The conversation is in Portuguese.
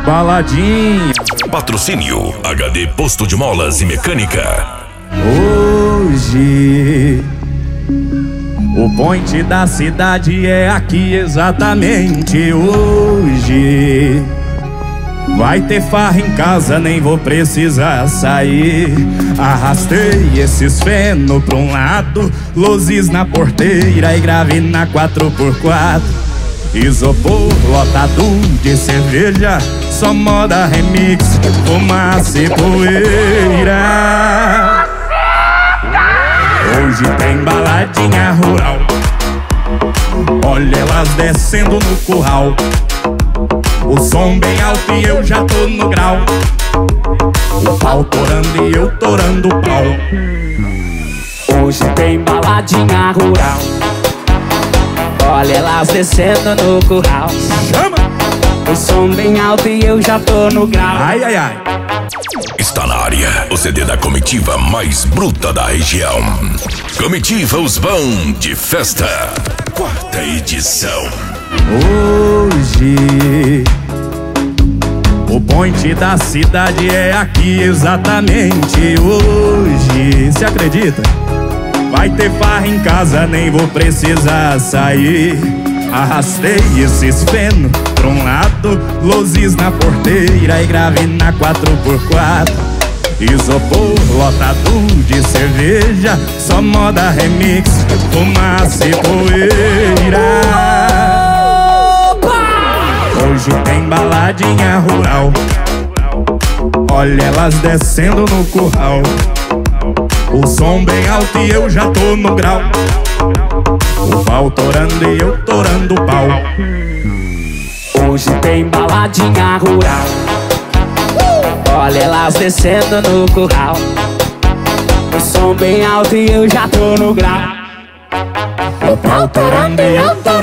baladinha. Patrocínio HD Posto de Molas e Mecânica. Hoje o point da cidade é aqui exatamente hoje. Vai ter farra em casa, nem vou precisar sair. Arrastei esses feno pra um lado, luzes na porteira e grave na 4x4. Isopor lotado de cerveja, só moda remix, fumaça e poeira. Hoje tem baladinha rural, olha elas descendo no curral. O som bem alto e eu já tô no grau. O pau torando e eu torando o pau. Hoje tem baladinha rural, olha elas descendo no curral. Chama! O som bem alto e eu já tô no grau. Ai, ai, ai. Está na área o CD da comitiva mais bruta da região. Comitiva Os Bão de Festa, 4ª edição. Hoje o point da cidade é aqui exatamente hoje. Cê acredita? Vai ter farra em casa, nem vou precisar sair. Arrastei esses feno pra um lado, luzes na porteira e grave na 4x4. Isopor lotado de cerveja, só moda remix, fumaça e poeira. Hoje tem baladinha rural, olha elas descendo no curral. O som bem alto e eu já tô no grau. O pau torando e eu torando o pau. Hoje tem baladinha rural, olha elas descendo no curral. O som bem alto e eu já tô no grau. O pau torando e eu torando